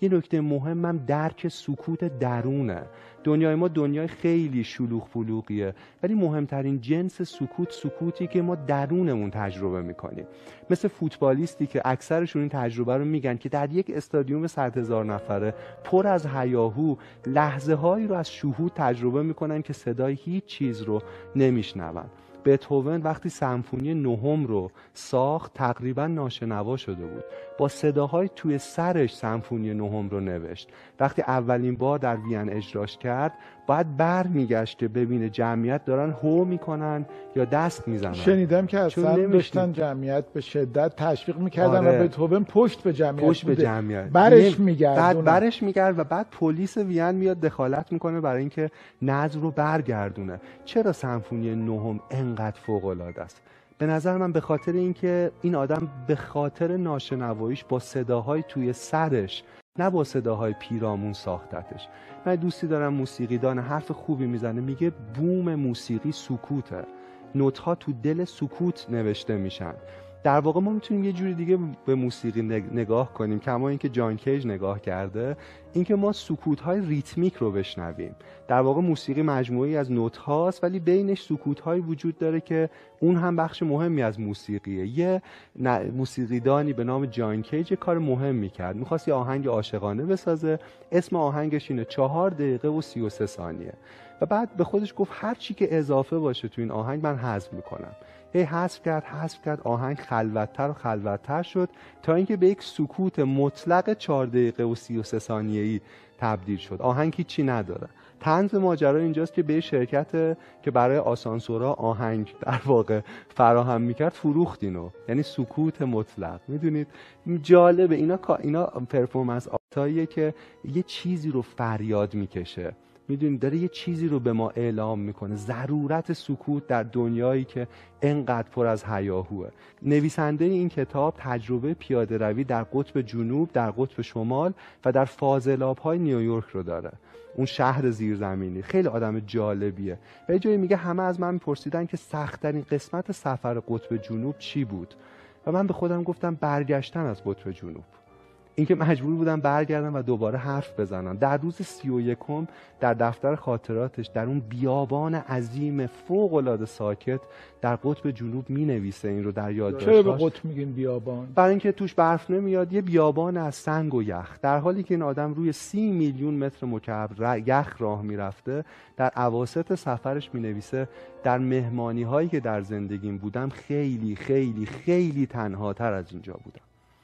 یه نکته مهمم درک سکوت درونه. دنیای ما دنیای خیلی شلوغ پلوغیه، ولی مهمترین جنس سکوتی که ما درونمون تجربه میکنیم. مثل فوتبالیستی که اکثرشون این تجربه رو میگن که در یک استادیوم 100,000 نفره پر از هیاهو لحظه هایی رو از شهود تجربه میکنن که صدای هیچ چیز رو نمیشنون. بتهوون وقتی سمفونی نهم رو ساخت تقریبا ناشنوا شده بود. با صداهای توی سرش سمفونی نهم رو نوشت. وقتی اولین بار در وین اجراش کرد باید برمیگشت که ببینه جمعیت دارن هو میکنن یا دست میزنن. شنیدم که اصلا داشتن جمعیت به شدت تشویق میکردن و بتهوون پشت به جمعیت برش میگرد برش میگرد و بعد پلیس وین میاد دخالت میکنه برای اینکه نظم رو برگردونه. چرا سمفونی نهم انقدر فوق العاده است؟ به نظر من به خاطر اینکه این آدم به خاطر ناشنواییش با صداهای توی سرش نه با صداهای پیرامون ساختتش. من دوستی دارم موسیقیدان حرف خوبی میزنه، میگه بوم موسیقی سکوته. نوت‌ها تو دل سکوت نوشته میشن. در واقع ما میتونیم یه جوری دیگه به موسیقی نگاه کنیم، کما اینکه جان کیج نگاه کرده، اینکه ما سکوت‌های ریتمیک رو بشنویم. در واقع موسیقی مجموعی از نوت هاست ولی بینش سکوت‌های وجود داره که اون هم بخش مهمی از موسیقیه. یه موسیقیدانی به نام جان کیج کار مهمی کرد. می‌خواست یه آهنگ عاشقانه بسازه. اسم آهنگش اینه 4 دقیقه و 33 ثانیه. و بعد به خودش گفت هر چی که اضافه باشه تو این آهنگ من حذف می‌کنم. حذف کرد، آهنگ خلوت‌تر و خلوت‌تر شد تا اینکه به یک سکوت مطلق 4 دقیقه و 33 ثانیه‌ای تبدیل شد. آهنگ هیچی نداره. طنز ماجرا اینجاست که به شرکت که برای آسانسورها آهنگ در واقع فراهم میکرد فروخت اینو، یعنی سکوت مطلق. میدونید جالبه اینا پرفورمنس آرتاییه که یه چیزی رو فریاد میکشه. میدونید داره یه چیزی رو به ما اعلام میکنه، ضرورت سکوت در دنیایی که انقدر پر از هیاهوه. نویسنده این کتاب تجربه پیاده روی در قطب جنوب، در قطب شمال و در فاضلاب‌های نیویورک رو داره. اون شهر زیرزمینی خیلی آدم جالبیه. و یه جایی میگه همه از من میپرسیدن که سخت‌ترین قسمت سفر قطب جنوب چی بود؟ و من به خودم گفتم برگشتن از قطب جنوب. اینکه مجبور بودم برگردم و دوباره حرف بزنم. در روز 31 در دفتر خاطراتش در اون بیابان عظیم فوق العاده ساکت در قطب جنوب مینویسه این رو در یادداشت‌هاش. چرا به قطب میگین بیابان؟ برای اینکه توش برف نمیاد، یه بیابان از سنگ و یخ. در حالی که این آدم روی 30 میلیون متر مکعب یخ راه میرفته، در اواسط سفرش مینویسه در مهمانی هایی که در زندگیم بودم خیلی خیلی خیلی تنهاتر از اینجا بودم.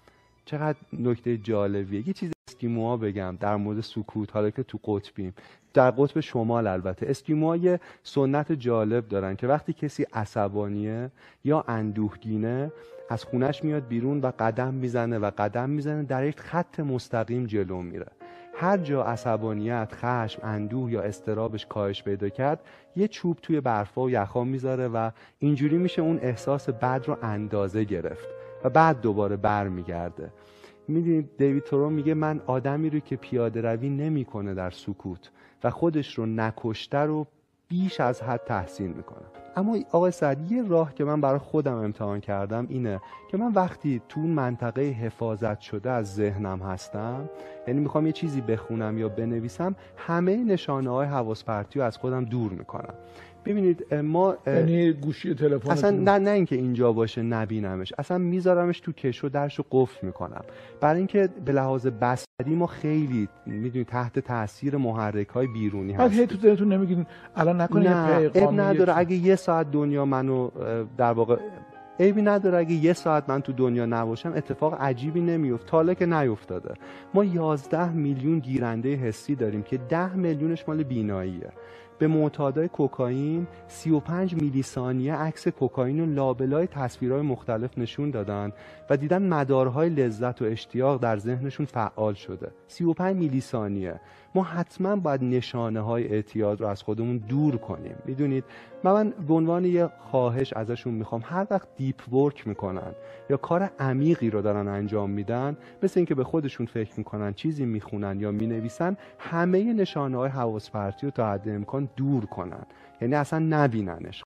چقدر نکته جالبیه. یه چیز اسکیموها بگم در مورد سکوت، حالا که تو قطبیم، در قطب شمال البته. اسکیموها یه سنت جالب دارن که وقتی کسی عصبانیه یا اندوهگینه از خونش میاد بیرون و قدم میزنه در یک خط مستقیم جلو میره. هر جا عصبانیت، خشم، اندوه یا اضطرابش کاهش پیدا کرد یه چوب توی برفا و یخا میذاره و اینجوری میشه اون احساس بد رو اندازه گرفت و بعد دوباره برمیگرده. میدونید دیوید تورو میگه من آدمی رو که پیاده روی نمیکنه در سکوت و خودش رو نکشته رو بیش از حد تحسین میکنم. اما آقای سعد، یه راه که من برای خودم امتحان کردم اینه که من وقتی تو منطقه حفاظت شده از ذهنم هستم، یعنی میخوام یه چیزی بخونم یا بنویسم، همه نشانه‌های حواس پرتی رو از خودم دور میکنم. ببینید ما یعنی گوشی تلفن اصلا نه اینکه اینجا باشه نبینمش، اصلا میذارمش تو کش و درشو قفل میکنم. برای اینکه به لحاظ بصری ما خیلی میدونید تحت تاثیر محرک‌های بیرونی هستیم. بعد تو دلتون نمیگین الان نکنه یه پیغامی نداره اگه یه ساعت دنیا منو در واقع عیبی نداره اگه یه ساعت من تو دنیا نباشم اتفاق عجیبی نمیفته. تا حالا که نیفتاده. ما 11 میلیون گیرنده حسی داریم که 10 میلیونش مال بیناییه. به معتادای کوکائین 35 میلی ثانیه عکس کوکائین و لابلای تصویرهای مختلف نشون دادن و دیدن مدارهای لذت و اشتیاق در ذهنشون فعال شده. 35 میلی ثانیه. ما حتما باید نشانه های اعتیاد رو از خودمون دور کنیم. میدونید من به عنوان یه خواهش ازشون میخوام هر وقت دیپ ورک میکنن یا کار عمیقی رو دارن انجام میدن، مثل اینکه به خودشون فکر میکنن، چیزی میخونن یا مینویسن، همه نشانه های حواس پرتی رو تا حد امکان دور کنن، یعنی اصلا نبیننش.